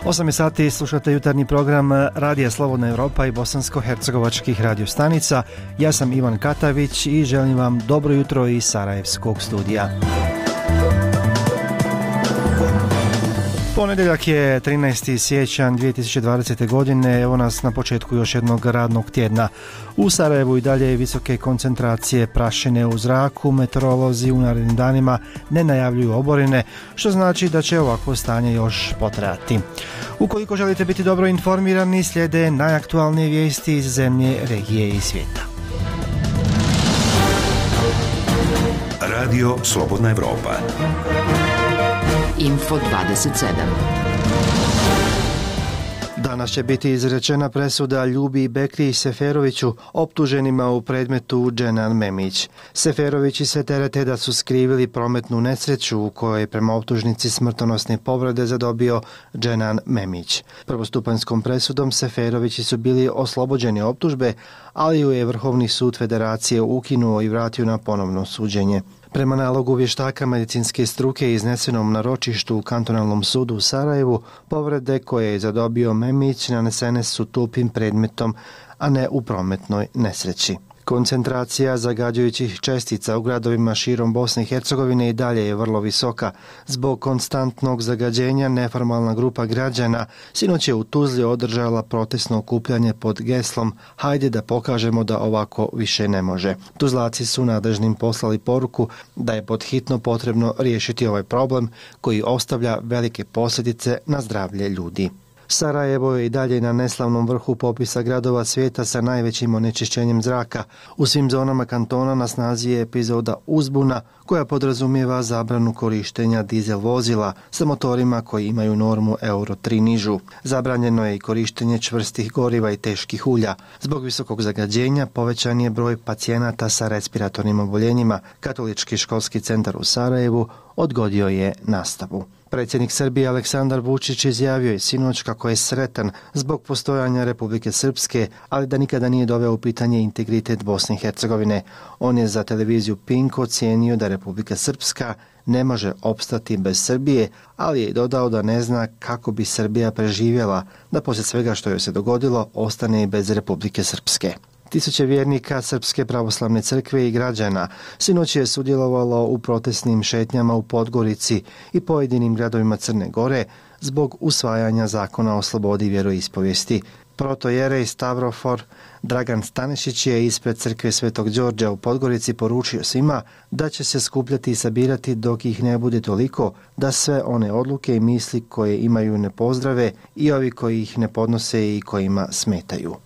8 sati slušate jutarnji program Radija Slobodna Europa i bosansko-hercegovačkih radiostanica. Ja sam Ivan Katavić i želim vam dobro jutro iz Sarajevskog studija. Ponedjeljak je 13. siječanj 2020. godine, evo nas na početku još jednog radnog tjedna. U Sarajevu i dalje visoke koncentracije prašine u zraku, meteorolozi u narednim danima ne najavljuju oborine, što znači da će ovakvo stanje još potrajati. Ukoliko želite biti dobro informirani, slijede najaktualnije vijesti iz zemlje, regije i svijeta. Radio Slobodna Europa. Info 27. Danas će biti izrečena presuda Ljubi Bekri Seferoviću, optuženima u predmetu Dženan Memić. Seferovići se terete da su skrivili prometnu nesreću u kojoj je prema optužnici smrtonosne povrede zadobio Dženan Memić. Prvostupanjskom presudom Seferovići su bili oslobođeni optužbe, ali ju je Vrhovni sud Federacije ukinuo i vratio na ponovno suđenje. Prema nalogu vještaka medicinske struke iznesenom na ročištu u kantonalnom sudu u Sarajevu, povrede koje je zadobio Memić nanesene su tupim predmetom, a ne u prometnoj nesreći. Koncentracija zagađujućih čestica u gradovima širom Bosne i Hercegovine i dalje je vrlo visoka. Zbog konstantnog zagađenja neformalna grupa građana sinoć je u Tuzli održala protestno okupljanje pod geslom "Hajde da pokažemo da ovako više ne može". Tuzlaci su nadležnim poslali poruku da je podhitno potrebno riješiti ovaj problem koji ostavlja velike posljedice na zdravlje ljudi. Sarajevo je i dalje na neslavnom vrhu popisa gradova svijeta sa najvećim onečišćenjem zraka. U svim zonama kantona na snazi je epizoda uzbuna koja podrazumijeva zabranu korištenja dizel vozila sa motorima koji imaju normu Euro 3 nižu. Zabranjeno je i korištenje čvrstih goriva i teških ulja. Zbog visokog zagađenja povećan je broj pacijenata sa respiratornim oboljenjima. Katolički školski centar u Sarajevu odgodio je nastavu. Predsjednik Srbije Aleksandar Vučić izjavio je sinoć kako je sretan zbog postojanja Republike Srpske, ali da nikada nije doveo u pitanje integritet Bosne i Hercegovine. On je za televiziju Pink ocijenio da Republika Srpska ne može opstati bez Srbije, ali je dodao da ne zna kako bi Srbija preživjela, da poslije svega što joj se dogodilo ostane i bez Republike Srpske. Tisuće vjernika Srpske pravoslavne crkve i građana sinoć je sudjelovalo u protestnim šetnjama u Podgorici i pojedinim gradovima Crne Gore zbog usvajanja zakona o slobodi vjeroispovijesti. Protojerej Stavrofor Dragan Stanešić je ispred crkve Svetog Đorđa u Podgorici poručio svima da će se skupljati i sabirati dok ih ne bude toliko da sve one odluke i misli koje imaju ne pozdrave i ovi koji ih ne podnose i kojima smetaju.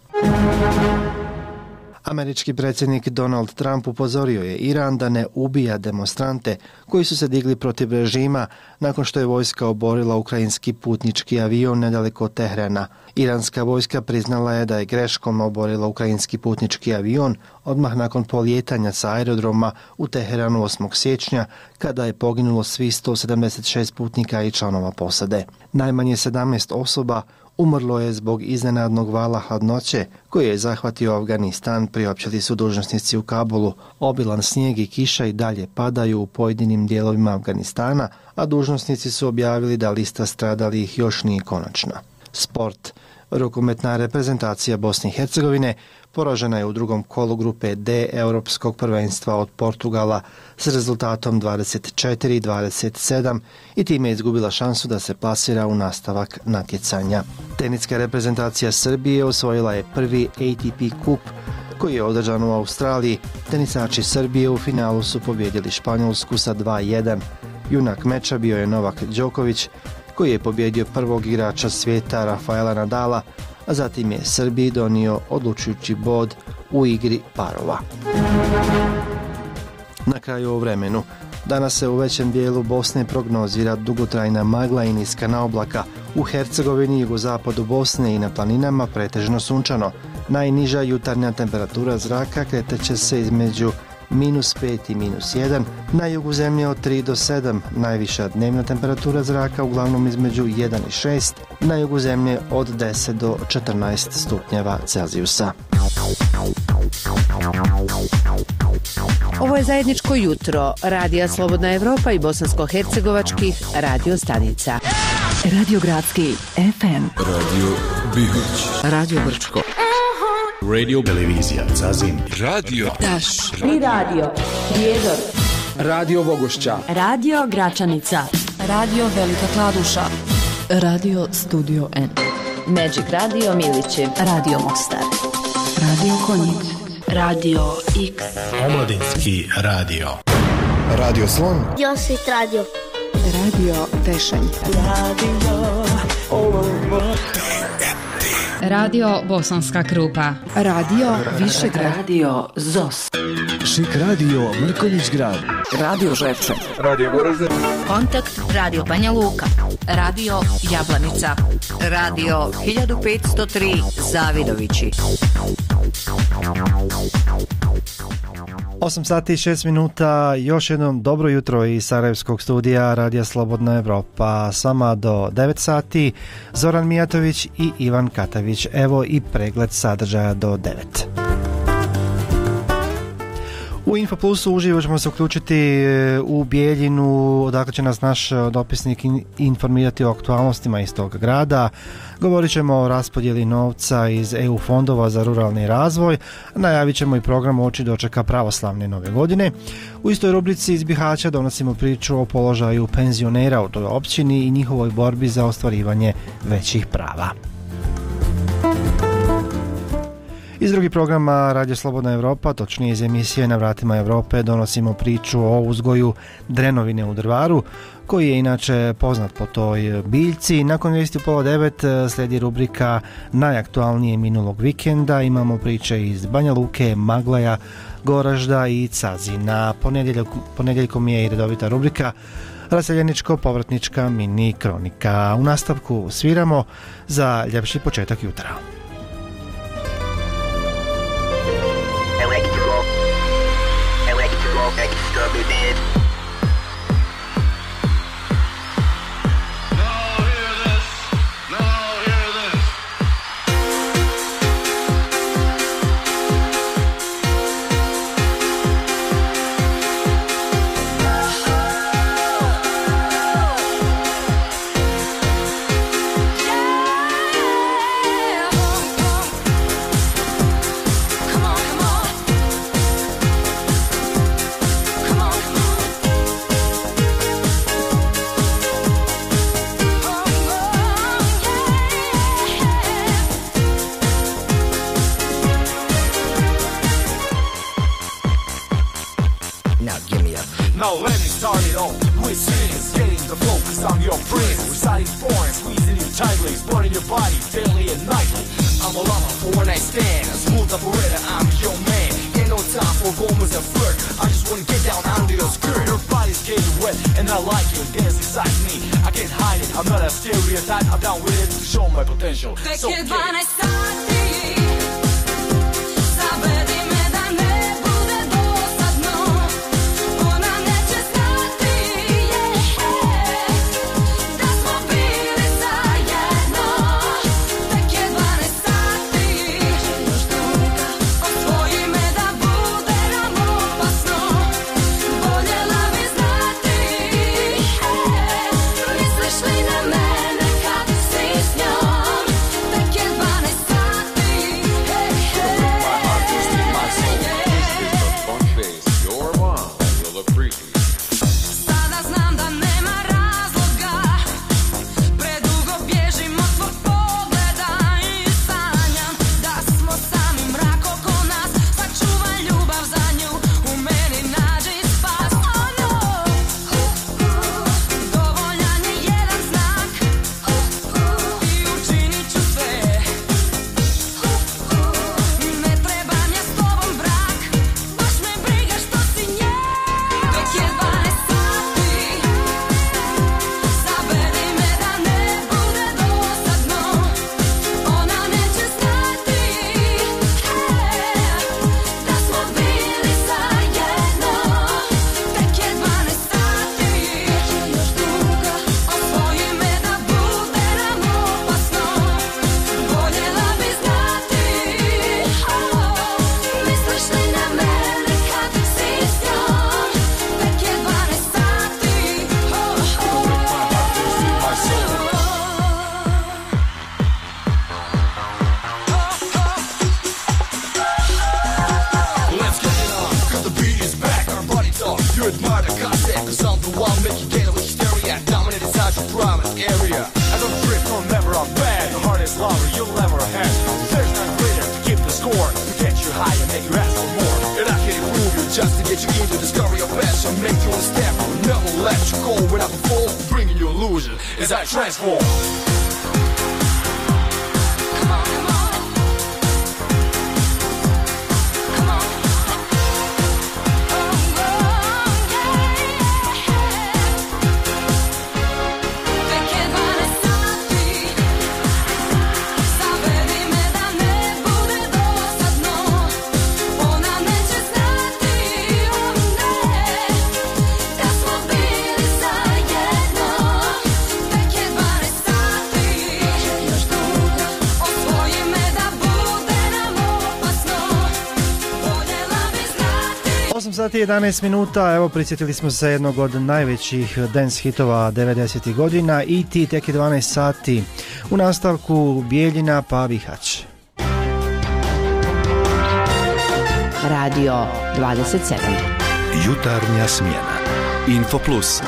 Američki predsjednik Donald Trump upozorio je Iran da ne ubija demonstrante koji su se digli protiv režima nakon što je vojska oborila ukrajinski putnički avion nedaleko od Teherana. Iranska vojska priznala je da je greškom oborila ukrajinski putnički avion odmah nakon polijetanja sa aerodroma u Teheranu 8. siječnja kada je poginulo svih 176 putnika i članova posade. Najmanje 17 osoba umrlo je zbog iznenadnog vala hladnoće koji je zahvatio Afganistan, priopćili su dužnosnici u Kabulu. Obilan snijeg i kiša i dalje padaju u pojedinim dijelovima Afganistana, a dužnosnici su objavili da lista stradalih još nije konačna. Sport. Rukometna reprezentacija Bosne i Hercegovine poražena je u drugom kolu grupe D Europskog prvenstva od Portugala s rezultatom 24-27 i time je izgubila šansu da se plasira u nastavak natjecanja. Teniska reprezentacija Srbije osvojila je prvi ATP kup koji je održan u Australiji. Tenisači Srbije u finalu su pobjedili Španjolsku sa 2-1. Junak meča bio je Novak Đoković koji je pobjedio prvog igrača svijeta Rafaela Nadala, a zatim je Srbiji donio odlučujući bod u igri parova. Na kraju o vremenu. Danas se u većem dijelu Bosne prognozira dugotrajna magla i niska naoblaka. U Hercegovini, jugozapadu Bosne i na planinama pretežno sunčano. Najniža jutarnja temperatura zraka kreće se između -5 i -1, na jugu zemlje od 3 do 7, najviša dnevna temperatura zraka uglavnom između 1 i 6, na jugu zemlje od 10 do 14 stupnjeva Celzijusa. Ovo je zajedničko jutro Radija Slobodna Evropa i bosansko-hercegovačkih radio stanica. Radio Gradski FM, Radio Bihać, Radio Brčko, Radio Televizija Zazin, Radio Taš, Tri radio, Prijedor, Radio Vogošća, Radio Gračanica, Radio Velika Kladuša, Radio Studio N, Magic Radio Milići, Radio Mostar, Radio Konjic, Radio X, Omladinski radio. Radio Slon, Josit radio. Radio Tešanj, Radio Bosanska Krupa, Radio Višegrad, Radio ZOS, Šik radio Mrkonjić Grad, Radio Ževče, Radio Goražde, Kontakt Radio Banja Luka, Radio Jablanica, Radio 1503 Zavidovići. 8 sati i 6 minuta, još jednom dobro jutro iz Sarajevskog studija Radija Slobodna Evropa. Sama do 9 sati, Zoran Mijatović i Ivan Katavić. Evo i pregled sadržaja do 9. U Infoplusu uživo ćemo se uključiti u Bijeljinu, odakle će nas naš dopisnik informirati o aktualnostima iz tog grada. Govorit ćemo o raspodjeli novca iz EU fondova za ruralni razvoj, najavit ćemo i program Oči dočeka pravoslavne nove godine. U istoj rubrici iz Bihaća donosimo priču o položaju penzionera u toj općini i njihovoj borbi za ostvarivanje većih prava. Iz drugih programa Radio Slobodna Evropa, točnije iz emisije Na vratima Evrope, donosimo priču o uzgoju drenovine u Drvaru, koji je inače poznat po toj biljci. Nakon vijesti u 8:30 slijedi rubrika Najaktualnije minulog vikenda. Imamo priče iz Banja Luke, Maglaja, Goražda i Cazina. Ponedjeljkom je i redovita rubrika Raseljeničko-povratnička mini kronika. U nastavku sviramo za ljepši početak jutra. Misliš li na mene kad si s njom? Tek je 12 sati. longer you'll ever have. There's none greater to keep the score, to get you high and make you ask for more. And I can improve you just to get you into discovery of passion. Make you a step, never let you go without the fall. Bringing you illusion as I transform. Sati 11 minuta, evo prisjetili smo se jednog od najvećih dance hitova 90. godina i ti tek je 12 sati. U nastavku Bijeljina pa Bihać. Radio 27. Jutarnja smjena. Info Plus.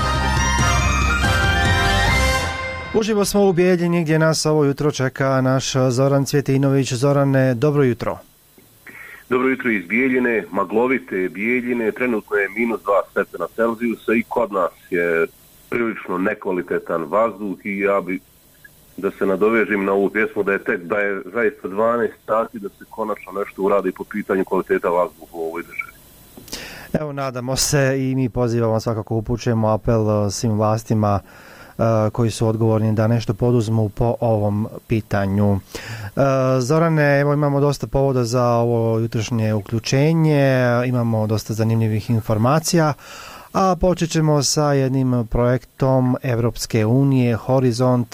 Uživo smo u Bijeljini gdje nas ovo jutro čeka naš Zoran Cvjetinović. Zorane, dobro jutro. Dobro jutro iz Bijeljine, maglovite Bijeljine, trenutno je -2 stepena Celzijusa i kod nas je prilično nekvalitetan vazduh i ja bi da se nadovežim na ovu pjesmu da je zaista 12 sati da se konačno nešto uradi po pitanju kvaliteta vazduha u ovoj državi. Evo, nadamo se i mi pozivamo, svakako upućujemo apel svim vlastima koji su odgovorni da nešto poduzmu po ovom pitanju. Zorane, evo imamo dosta povoda za ovo jutrošnje uključenje, imamo dosta zanimljivih informacija, a počet ćemo sa jednim projektom Evropske unije Horizont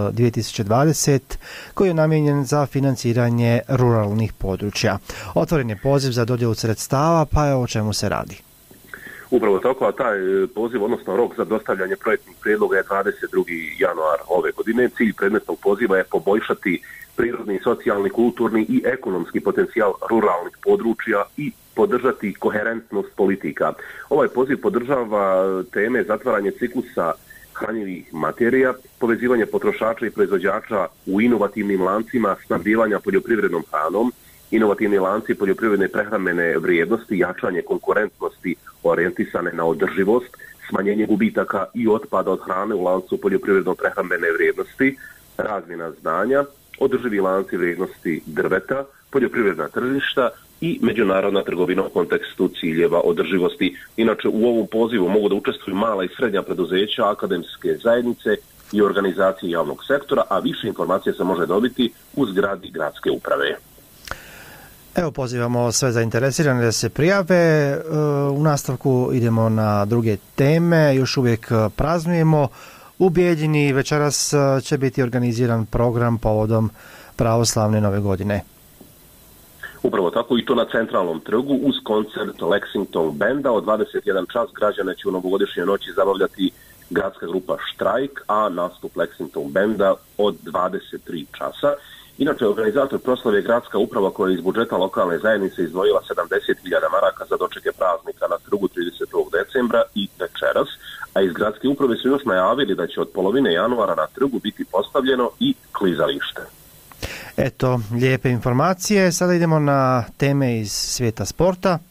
2020 koji je namijenjen za financiranje ruralnih područja. Otvoren je poziv za dodjelu sredstava, pa je o čemu se radi. Upravo tako, a taj poziv, odnosno rok za dostavljanje projektnih prijedloga je 22. januar ove godine. Cilj predmetnog poziva je poboljšati prirodni, socijalni, kulturni i ekonomski potencijal ruralnih područja i podržati koherentnost politika. Ovaj poziv podržava teme zatvaranje ciklusa hranjivih materija, povezivanje potrošača i proizvođača u inovativnim lancima snabdijevanja poljoprivrednom hranom, inovativni lanci poljoprivredne prehrambene vrijednosti, jačanje konkurentnosti orijentisane na održivost, smanjenje gubitaka i otpada od hrane u lancu poljoprivredno prehrambene vrijednosti, razmjena znanja, održivi lanci vrijednosti drveta, poljoprivredna tržišta i međunarodna trgovina u kontekstu ciljeva održivosti. Inače, u ovom pozivu mogu da učestvuju mala i srednja preduzeća, akademske zajednice i organizacije javnog sektora, a više informacija se može dobiti u zgradi gradske uprave. Evo, pozivamo sve zainteresirane da se prijave. U nastavku idemo na druge teme. Još uvijek praznujemo. U Bijeljini večeras će biti organiziran program povodom pravoslavne nove godine. Upravo tako, i to na centralnom trgu uz koncert Lexington Benda. Od 21 čas građane će u novogodišnjoj noći zabavljati gradska grupa Štrajk, a nastup Lexington Benda od 23 časa. Inače, organizator proslave je gradska uprava koja je iz budžeta lokalne zajednice izdvojila 70.000 maraka za dočeke praznika na trgu 30. decembra i večeras, a iz gradske uprave su još najavili da će od polovine januara na trgu biti postavljeno i klizalište. Eto, lijepe informacije. Sada idemo na teme iz svijeta sporta.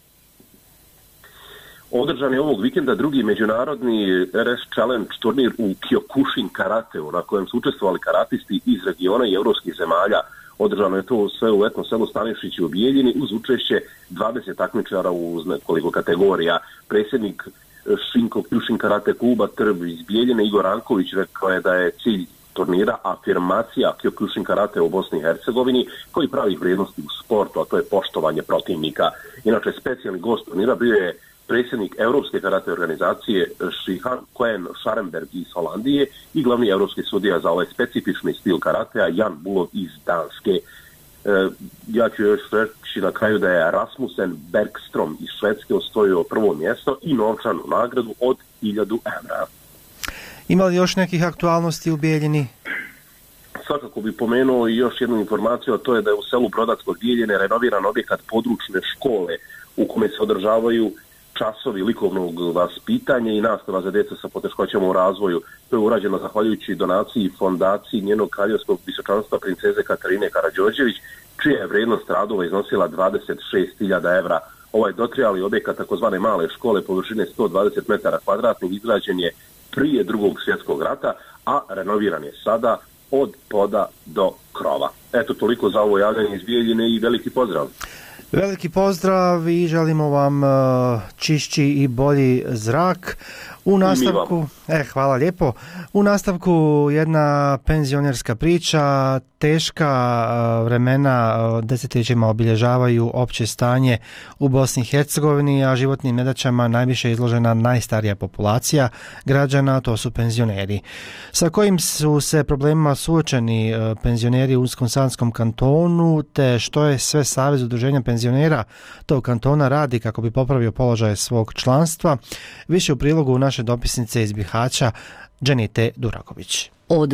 Održan je ovog vikenda drugi međunarodni RS Challenge turnir u Kyokushin karateu, na kojem su učestvovali karatisti iz regiona i evropskih zemalja. Održano je to sve u etno selu Stanišići u Bijeljini uz učešće 20 takmičara uz nekoliko kategorija. Predsjednik Kyokushin karate kluba Trb iz Bijeljine Igor Ranković rekao je da je cilj turnira afirmacija Kyokushin karate u Bosni i Hercegovini koji pravi vrijednosti u sportu, a to je poštovanje protivnika. Inače, specijalni gost turnira bio je predsjednik Europske karate organizacije Šihan Koen Scharenberg iz Holandije i glavni europski sudija za ovaj specifični stil karatea Jan Bulov iz Danske. Ja ću još reći na kraju da je Rasmussen Bergstrom iz Švedske osvojio prvo mjesto i novčanu nagradu od 1000 €. Ima li još nekih aktualnosti u Bijeljini? Svakako bi pomenuo i još jednu informaciju, a to je da je u selu Brodatskog Bijeljine renoviran objekat područne škole u kome se održavaju časovi likovnog vaspitanja i nastava za djecu sa poteškoćama u razvoju. To je urađeno zahvaljujući donaciji fondaciji njenog kraljevskog visočanstva princeze Katarine Karađorđević, čija je vrijednost radova iznosila 26.000 evra. Ovaj dotrajali objekat takozvane male škole površine 120 metara kvadratnih izgrađen je prije Drugog svjetskog rata, a renoviran je sada od poda do krova. Eto, toliko za ovo javljanje iz Bijeljine i veliki pozdrav. Veliki pozdrav i želimo vam čišći i bolji zrak. U nastavku, hvala lijepo. U nastavku jedna penzionerska priča, teška vremena desetljećima obilježavaju opće stanje u Bosni i Hercegovini, a životnim nedaćama najviše izložena najstarija populacija građana, to su penzioneri. Sa kojim su se problemima suočeni penzioneri u Unsko-Sanskom kantonu, te što je sve Savez udruženja penzionera tog kantona radi kako bi popravio položaj svog članstva, više u prilogu naše dopisnice iz Bihaća, Dženite Duraković. Od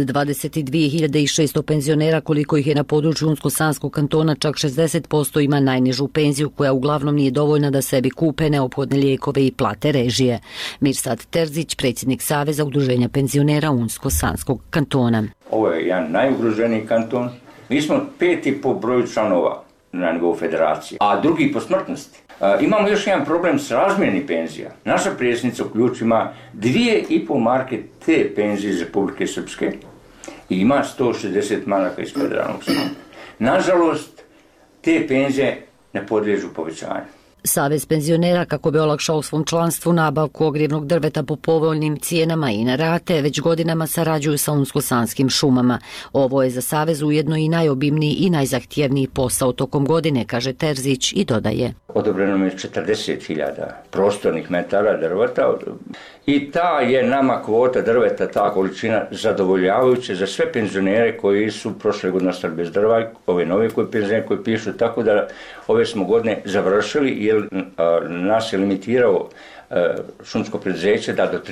22.600 penzionera, koliko ih je na području Unsko-Sanskog kantona, čak 60% ima najnižu penziju, koja uglavnom nije dovoljna da sebi kupe neophodne lijekove i plate režije. Mirsad Terzić, predsjednik Saveza udruženja penzionera Unsko-Sanskog kantona. Ovo je jedan najugroženiji kanton. Mi smo 5. po broju članova na nivou federacije, a drugi po smrtnosti. Imamo još jedan problem s razmjernih penzija. Naša predsjednica u ključu ima 2,5 marke te penzije iz Republike Srpske i ima 160 maraka iz federalnog fonda. Nažalost, te penzije ne podliježu povećanju. Savez penzionera, kako bi olakšao svom članstvu nabavku ogrjevnog drveta po povoljnim cijenama i na rate, već godinama sarađuju sa Unsko-Sanskim šumama. Ovo je za Savez ujedno i najobimniji i najzahtjevniji posao tokom godine, kaže Terzić i dodaje. Odobreno je 40.000 prostornih metara drveta i ta je nama kvota drveta, ta količina zadovoljavajuća za sve penzionere koji su prošle godine ostali bez drva, ove nove penzionere koji pišu, tako da ove smo godine završili jer nas je limitirao šumsko preduzeće da do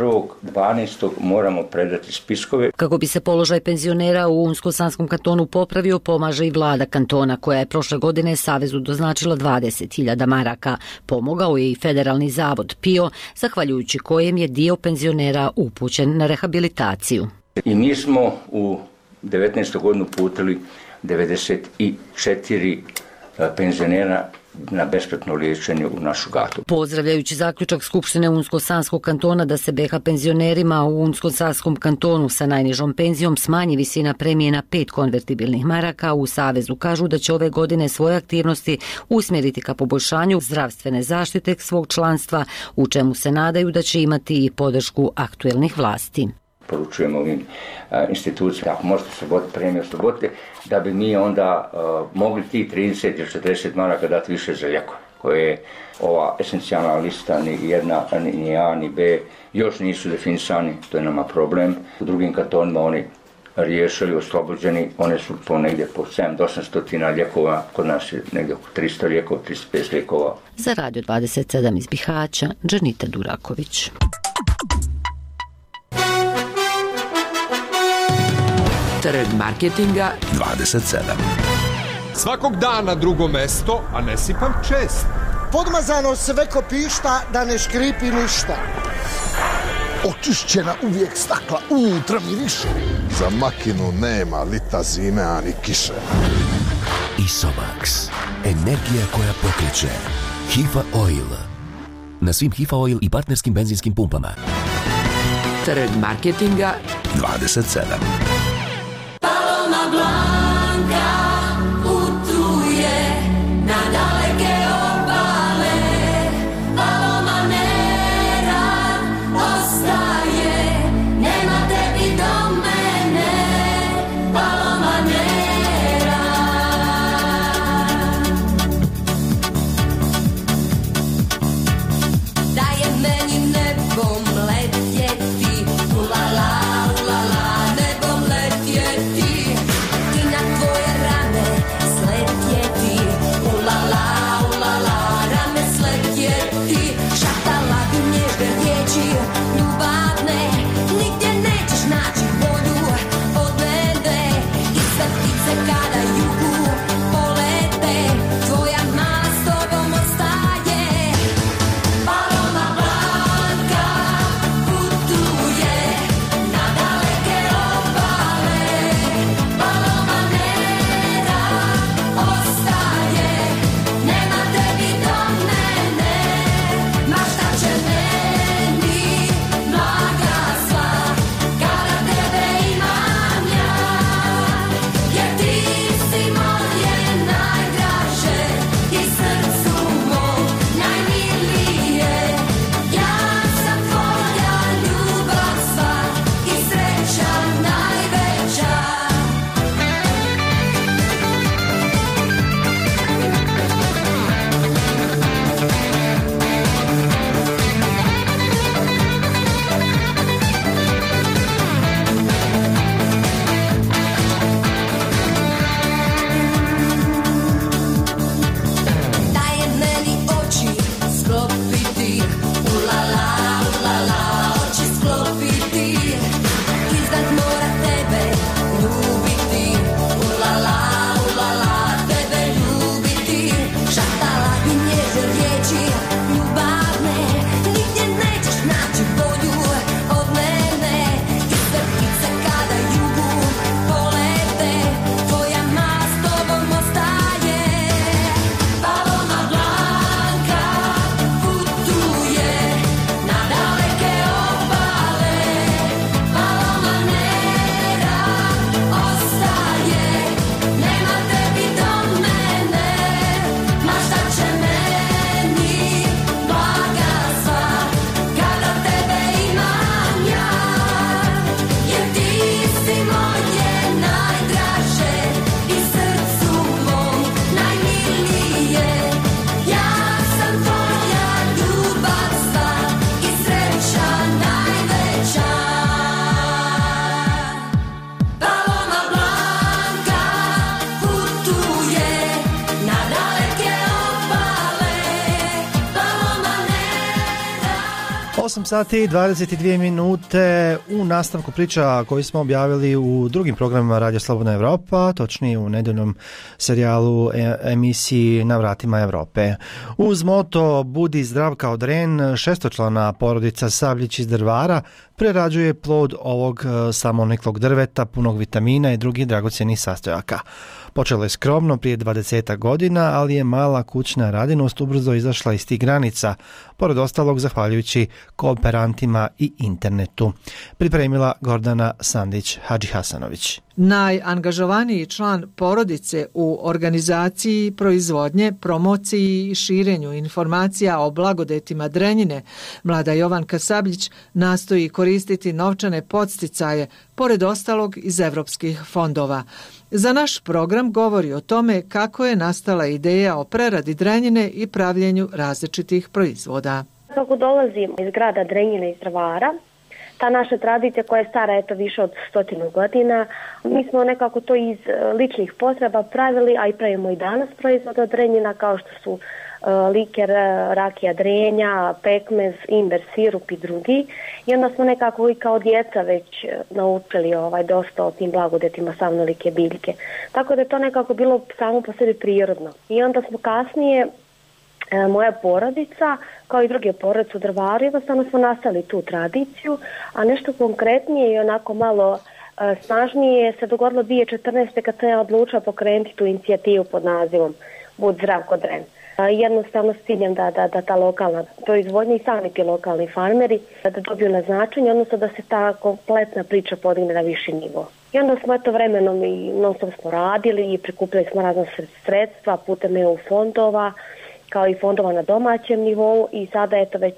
31.12. moramo predati spiskove. Kako bi se položaj penzionera u Unsko-Sanskom kantonu popravio, pomaže i vlada kantona, koja je prošle godine Savezu doznačila 20.000 maraka. Pomogao je i Federalni zavod PIO, zahvaljujući kojem je dio penzionera upućen na rehabilitaciju. I mi smo u 19. godinu putili 94 penzionera na besplatno liječenje u našu gatu. Pozdravljajući zaključak Skupštine Unsko-Sanskog kantona da se BiH penzionerima u Unsko-Sanskom kantonu sa najnižom penzijom smanji visina premije na 5 konvertibilnih maraka, u Savezu kažu da će ove godine svoje aktivnosti usmjeriti ka poboljšanju zdravstvene zaštite svog članstva, u čemu se nadaju da će imati i podršku aktuelnih vlasti. Poručujemo ovim institucijama, ako možete osloboditi premiju, oslobodite, da bi mi onda mogli ti 30 ili 40 maraka dati više za lijekove, koje je ova esencijalna lista ni jedna, ni A, ni B, još nisu definisani, to je nama problem. U drugim kantonima oni riješili, oslobođeni, one su po negdje po 700-800 lijekova, kod nas je negdje oko 300 lijekova, 350 lijekova. Za Radio 27 iz Bihaća, Dženita Duraković. Trg marketinga 27. Svakog dana drugo mesto, a ne sipam čest. Podmazano sve ko pišta, da ne škripi ništa. Očišćena uvijek stakla, unutra miriše. Za makinu nema lita zime, ani kiše. Isomax, energija koja pokreće. Hifa Oil. Na svim Hifa Oil i partnerskim benzinskim pumpama. Trg marketinga 27. Paloma Blanka putuje na daleke obale, Paloma Nera ostaje, nema tebi do mene, Paloma Nera. Da je meni nebom letjeti, ulala, ulala, nebom letjeti, ti na tvoje rane 8 sati i 22 minute u nastavku priča koji smo objavili u drugim programima Radio Slobodna Evropa, točnije u nedeljnom serijalu emisiji Na vratima Evrope. Uz moto Budi zdrav kao dren, šestočlana porodica Sabljić iz Drvara prerađuje plod ovog samoniklog drveta punog vitamina i drugih dragocjenih sastojaka. Počelo je skromno prije 20 godina, ali je mala kućna radinost ubrzo izašla iz tih granica, pored ostalog zahvaljujući kooperantima i internetu. Pripremila Gordana Sandić-Hadžihasanović. Najangažovaniji član porodice u organizaciji, proizvodnje, promociji i širenju informacija o blagodetima Drenjine, mlada Jovanka Sabljić nastoji koristiti novčane podsticaje, pored ostalog iz evropskih fondova. Za naš program govori o tome kako je nastala ideja o preradi Drenjine i pravljenju različitih proizvoda. Kako dolazim iz grada Drenjine iz Drvara, ta naša tradicija koja je stara više od 100 godina, mi smo nekako to iz ličnih potreba pravili, a i pravimo i danas proizvode od Drenjina kao što su liker, rakija Drenja, pekmez, imber, sirup i drugi. I onda smo nekako i kao djeca već naučili dosta o tim blagodetima samnolike biljke. Tako da je to nekako bilo samo po sebi prirodno. I onda smo kasnije, moja porodica, kao i druge porodice u Drvaru, jednostavno smo nastavili tu tradiciju, a nešto konkretnije i onako malo snažnije se dogodilo 2014. kad sam ja odlučila pokrenuti tu inicijativu pod nazivom Bud zdrav ko dren. Jednostavno s ciljem da ta lokalna proizvodnja i sami ti lokalni farmeri da dobiju na značenje, odnosno da se ta kompletna priča podigne na viši nivo. I onda smo vremenom i non stop smo radili i prikupili smo razna sredstva putem EU fondova, kao i fondova na domaćem nivou i sada već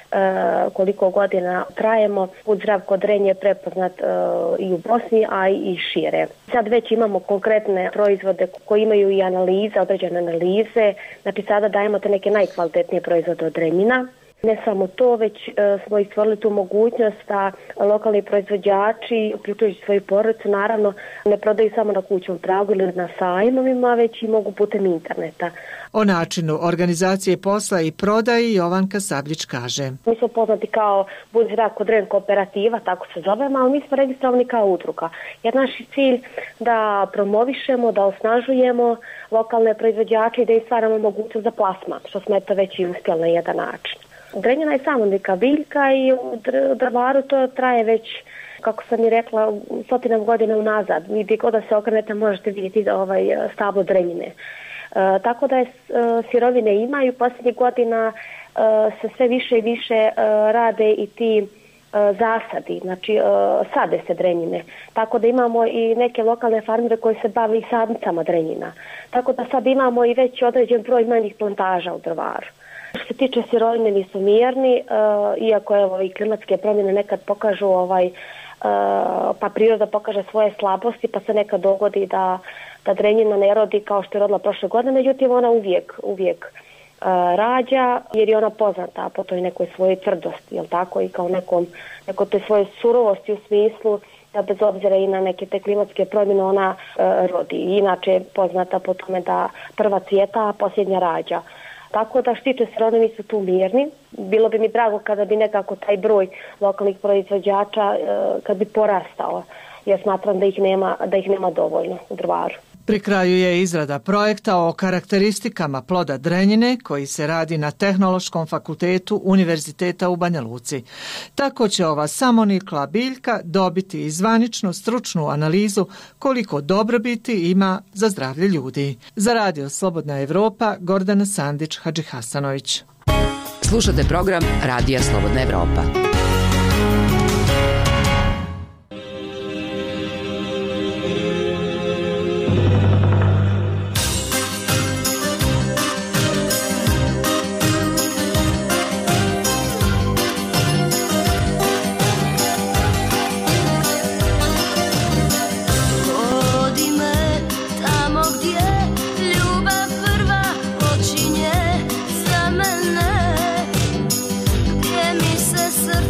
koliko godina trajemo, Bud zdrav ko dren je prepoznat i u Bosni, a i šire. Sad već imamo konkretne proizvode koji imaju i analize, određene analize, znači sada dajemo te neke najkvalitetnije proizvode od Drenjina. Ne samo to, već smo i stvorili tu mogućnost da lokalni proizvođači, uključujući svoju porodicu, naravno ne prodaju samo na kućnom pragu ili na sajmovima, već i mogu putem interneta. O načinu organizacije posla i prodaji Jovanka Sabljić kaže. Mi smo poznati kao Bud zdrav ko dren kooperativa, tako se zovemo, ali mi smo registrovani kao udruga. Jer naš je cilj da promovišemo, da osnažujemo lokalne proizvođače i da im stvaramo mogućnost za plasman, što smo već i uspjeli na jedan način. Drenjina je samolika biljka i u Drvaru to traje već, kako sam i rekla, 100 godina unazad. Vi gdje god da se okrenete možete vidjeti stablo Drenjine. Tako da sirovine imaju, posljednjih godina se sve više i više rade i ti zasadi, znači sade se Drenjine. Tako da imamo i neke lokalne farmere koji se bave i sadnicama Drenjina. Tako da sad imamo i već određen broj manjih plantaža u Drvaru. Što se tiče sirovine, mi su mirni, iako i klimatske promjene nekad pokažu pa priroda pokaže svoje slabosti, pa se nekad dogodi da Drenjina ne rodi kao što je rodila prošle godine, međutim ona uvijek rađa jer je ona poznata po toj nekoj svojoj tvrdosti, jel tako, i kao neko toj svojoj surovosti u smislu da bez obzira i na neke te klimatske promjene ona rodi. Inače je poznata po tome da prva cvjeta, a posljednja rađa. Tako da štiče se rodom, mi su tu mirni. Bilo bi mi drago kada bi nekako taj broj lokalnih proizvođača kad bi porastao, jer smatram da ih nema dovoljno u Drvaru. Pri kraju je izrada projekta o karakteristikama ploda Drenjine koji se radi na Tehnološkom fakultetu Univerziteta u Banja Luci. Tako će ova samonikla biljka dobiti i zvaničnu stručnu analizu koliko dobrobiti ima za zdravlje ljudi. Za Radio Slobodna Evropa, Gordana Sandić-Hadžihasanović. Slušate program Radija Slobodna Evropa. Srce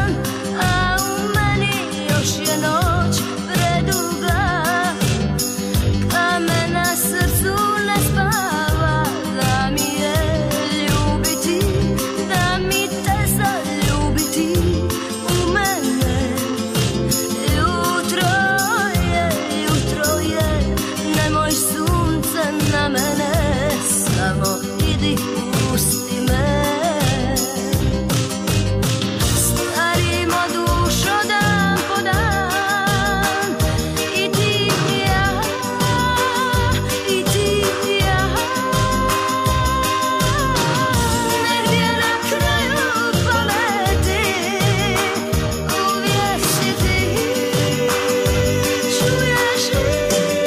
a u meni još je noć preduga. Kamen na srcu ne spava, da mi je ljubiti, da mi te zaljubiti u mene. Jutro je, nemoj sunce na mene, samo idi pusti me. Starimo dušo dan po dan, i ti i ja, i ti i ja. Negdje na kraju pameti uvijek si ti, čuješ li?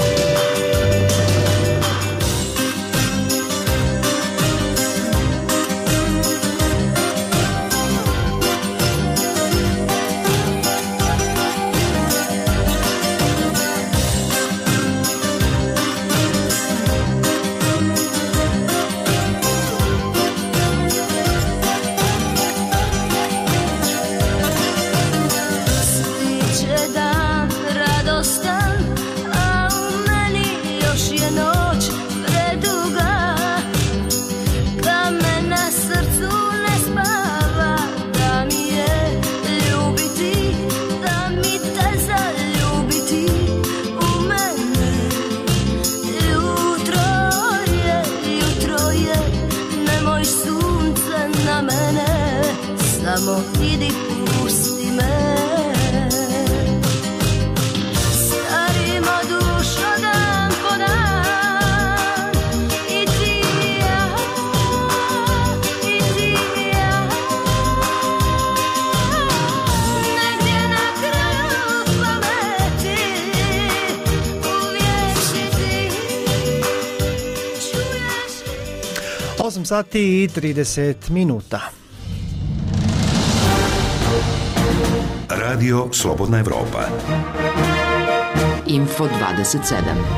Stiče dan radostan, a u meni još je noć preduga. Kamen na srcu ne spava, da mi je ljubiti, da mi te zaljubiti u mene. Jutro je, nemoj sunce na mene, samo idi pusti me. Starimo dušo dan po dan, i ti i ja, i ti i ja. Negdje na kraju pameti uvijek si ti, čuješ li? 8 sati i 30 minuta. Radio Slobodna Evropa. Info 27.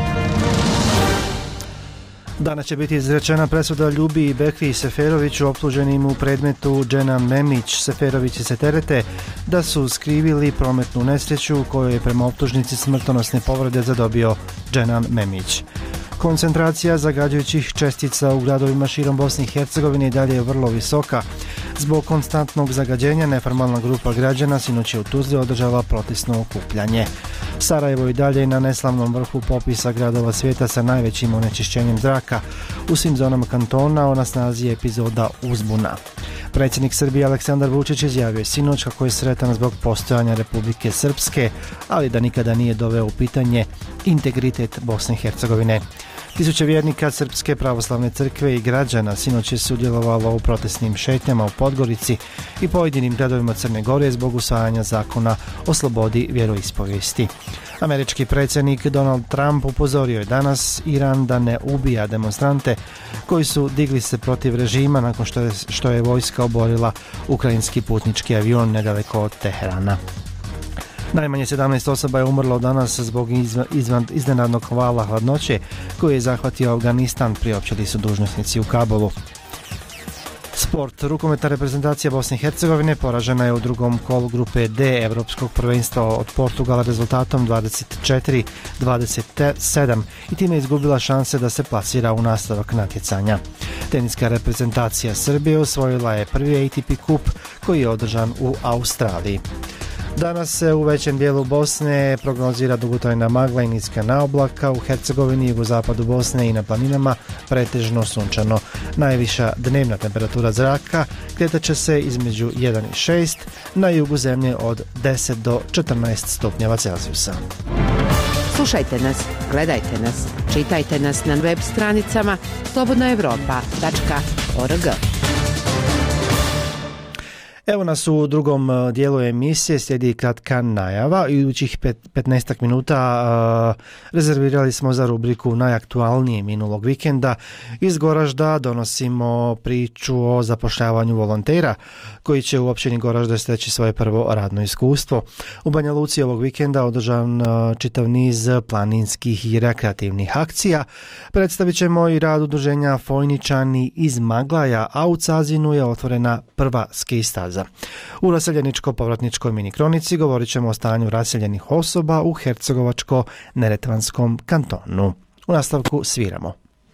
Danas će biti izrečena presuda Ljubi Bekri Seferoviću, optuženim u predmetu Dženan Memić. Seferovići se terete da su skrivili prometnu nesreću u kojoj je prema optužnici smrtonosne povrede zadobio Dženan Memić. Koncentracija zagađujućih čestica u gradovima širom Bosne i Hercegovine i dalje je vrlo visoka. Zbog konstantnog zagađenja neformalna grupa građana sinoć je u Tuzli održala protestno okupljanje. Sarajevo i dalje na neslavnom vrhu popisa gradova svijeta sa najvećim onečišćenjem zraka. U svim zonama kantona na snazi je epizoda uzbuna. Predsjednik Srbije Aleksandar Vučić izjavio je sinoć kako je sretan zbog postojanja Republike Srpske, ali da nikada nije doveo u pitanje integritet Bosne i Hercegovine. Tisuće vjernika Srpske pravoslavne crkve i građana sinoć je sudjelovalo u protestnim šetnjama u Podgorici i pojedinim gradovima Crne Gore zbog usvajanja zakona o slobodi vjeroispovijesti. Američki predsjednik Donald Trump upozorio je danas Iran da ne ubija demonstrante koji su digli se protiv režima nakon što je vojska oborila ukrajinski putnički avion nedaleko od Teherana. Najmanje 17 osoba je umrlo danas zbog iznenadnog vala hladnoće koji je zahvatio Afganistan, priopćili su dužnosnici u Kabulu. Sport. Rukometna reprezentacija Bosne i Hercegovine poražena je u drugom kolu grupe D Evropskog prvenstva od Portugala rezultatom 24-27 i time izgubila šanse da se plasira u nastavak natjecanja. Teniska reprezentacija Srbije osvojila je prvi ATP kup koji je održan u Australiji. Danas se u većem dijelu Bosne prognozira dugotrajna magla i niska naoblaka, u Hercegovini, jugozapadu Bosne i na planinama pretežno sunčano. Najviša dnevna temperatura zraka kretat će se između 1 i 6, na jugu zemlje od 10 do 14 stupnjeva Celzijusa. Slušajte nas, gledajte nas, čitajte nas na web stranicama slobodnaevropa.org. Evo nas u drugom dijelu emisije, slijedi kratka najava. Idućih 15 minuta rezervirali smo za rubriku najaktualnije minulog vikenda. Iz Goražda donosimo priču o zapošljavanju volontera koji će u općini Goražde steći svoje prvo radno iskustvo. U Banja Luci ovog vikenda održan čitav niz planinskih i rekreativnih akcija. Predstavit ćemo i rad udruženja Fojničani iz Maglaja, a u Cazinu je otvorena prva ski staza. prevoza. U raseljeničko-povratničkoj mini kronici govorit ćemo o stanju raseljenih osoba u Hercegovačko-Neretvanskom kantonu. U nastavku sviramo.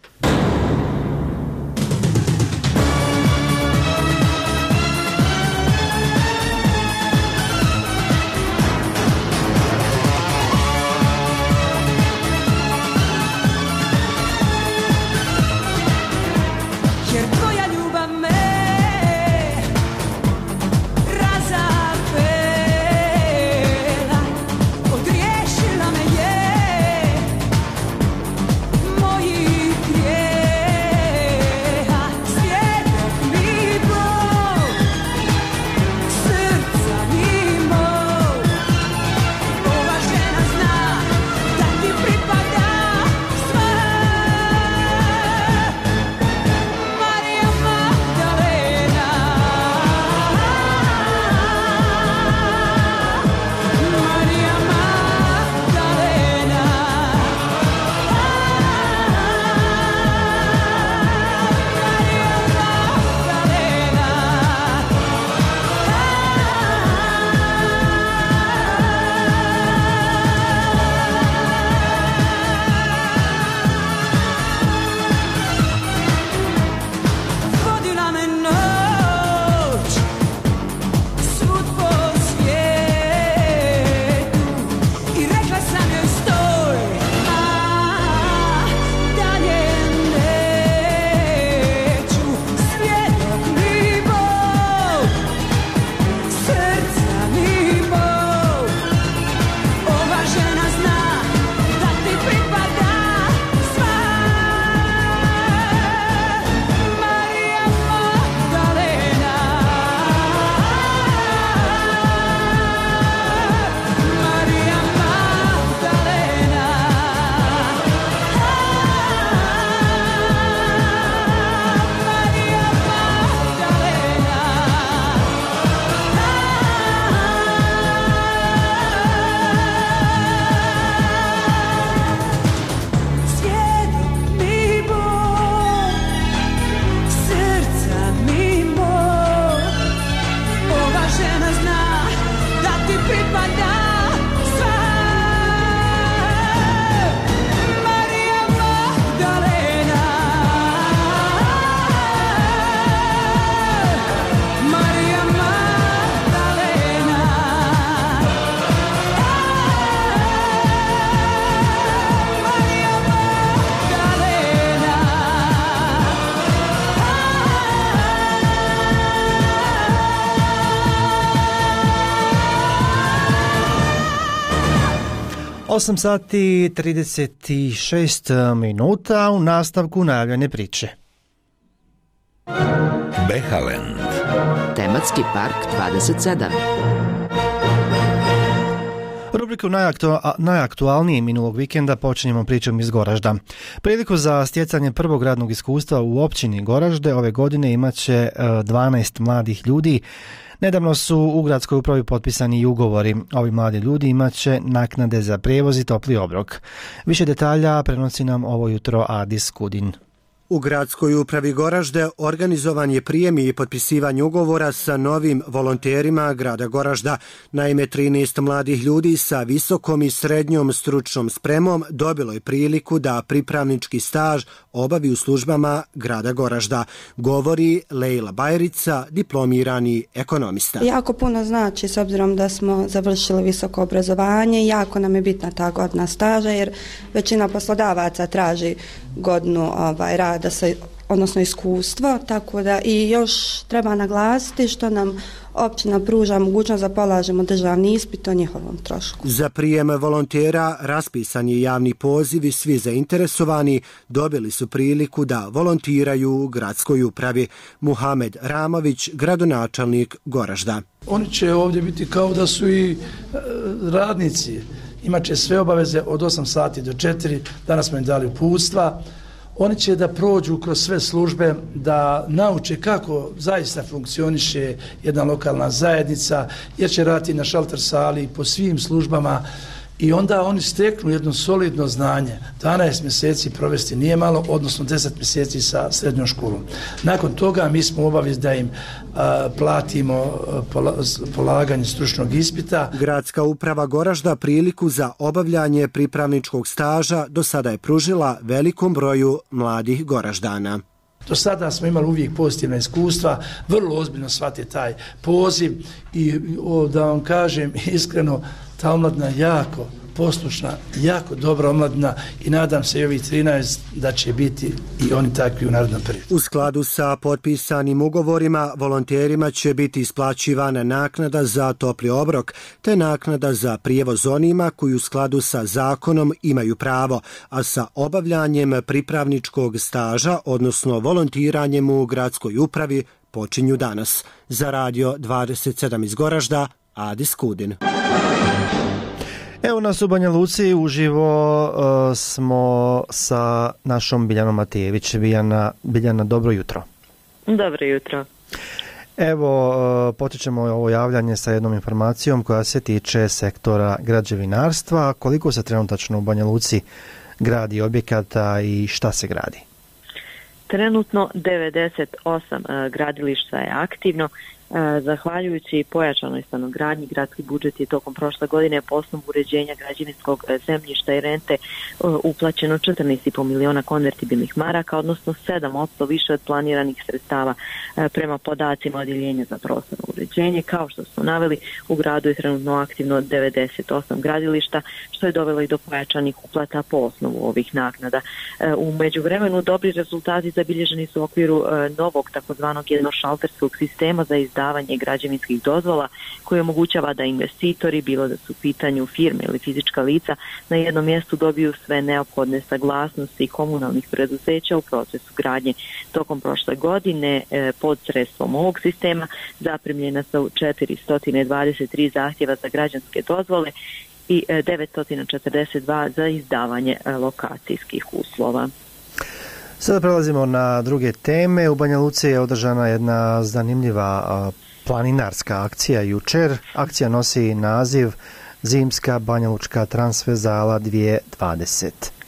Osam sati 36 minuta, u nastavku najavljene priče. Behaland. Tematski park 27. Rubriku najaktualnije minulog vikenda počinjemo pričom iz Goražda. Priliku za stjecanje prvog radnog iskustva u općini Goražde ove godine imat će 12 mladih ljudi. Nedavno su u gradskoj upravi potpisani i ugovori. Ovi mladi ljudi imat će naknade za prijevoz i topli obrok. Više detalja prenosi nam ovo jutro Adis Kudin. U gradskoj upravi Goražde organizovan je prijem i potpisivanje ugovora sa novim volonterima grada Goražda. Naime, 13 mladih ljudi sa visokom i srednjom stručnom spremom dobilo je priliku da pripravnički staž obavi u službama grada Goražda. Govori Lejla Bajrica, diplomirani ekonomista. Jako puno znači s obzirom da smo završili visoko obrazovanje, jako nam je bitna ta godina staža jer većina poslodavaca traži godinu rada, odnosno iskustvo, tako da i još treba naglasiti što nam općina pruža mogućnost da polažemo državni ispit o njihovom trošku. Za prijem volontera raspisan je javni poziv i svi zainteresovani dobili su priliku da volontiraju u gradskoj upravi. Muhamed Ramović, gradonačelnik Goražda. Oni će ovdje biti kao da su i radnici. Imaće sve obaveze od 8 sati do 4, danas smo im dali uputstva. Oni će da prođu kroz sve službe, da nauče kako zaista funkcioniše jedna lokalna zajednica, jer će raditi na šalter sali po svim službama i onda oni steknu jedno solidno znanje. 12 mjeseci provesti nije malo, odnosno 10 mjeseci sa srednjom školom. Nakon toga mi smo obavezni da im platimo polaganje stručnog ispita. Gradska uprava Goražda priliku za obavljanje pripravničkog staža do sada je pružila velikom broju mladih Goraždana. Do sada smo imali uvijek pozitivna iskustva, vrlo ozbiljno shvate taj poziv i da vam kažem iskreno, ta omladina jako poslušna, jako dobra omladina i nadam se i ovih 13 da će biti i oni takvi u narednom periodu. U skladu sa potpisanim ugovorima, volonterima će biti isplaćivana naknada za topli obrok, te naknada za prijevoz onima koji u skladu sa zakonom imaju pravo, a sa obavljanjem pripravničkog staža, odnosno volontiranjem u gradskoj upravi, počinju danas. Za Radio 27 iz Goražda, Adis Kudin. Evo nas u Banja Luci, uživo smo sa našom Biljanom Matijević. Biljana, dobro jutro. Dobro jutro. Evo, počećemo ovo javljanje sa jednom informacijom koja se tiče sektora građevinarstva. Koliko se trenutačno u Banja Luci gradi objekata i šta se gradi? Trenutno 98 gradilišta je aktivno. Zahvaljujući pojačanoj stanogradnji, gradski budžet je tokom prošle godine po osnovu uređenja građevinskog zemljišta i rente uplaćeno 14,5 miliona konvertibilnih maraka, odnosno 7% više od planiranih sredstava prema podacima Odjeljenja za prostorno uređenje. Kao što smo naveli, u gradu je trenutno aktivno 98 gradilišta, što je dovelo i do pojačanih uplata po osnovu ovih naknada. U međuvremenu dobri rezultati zabilježeni su u okviru novog takozvanog jednošalterskog sistema za izdavanje građevinskih dozvola koji omogućava da investitori, bilo da su u pitanju firme ili fizička lica, na jednom mjestu dobiju sve neophodne saglasnosti komunalnih preduzeća u procesu gradnje. Tokom prošle godine pod sredstvom ovog sistema zaprimljena su 423 zahtjeva za građanske dozvole i 942 za izdavanje lokacijskih uslova. Sada prelazimo na druge teme. U Banja Luci je održana jedna zanimljiva planinarska akcija jučer. Akcija nosi naziv Zimska Banja Lučka transverzala 2020.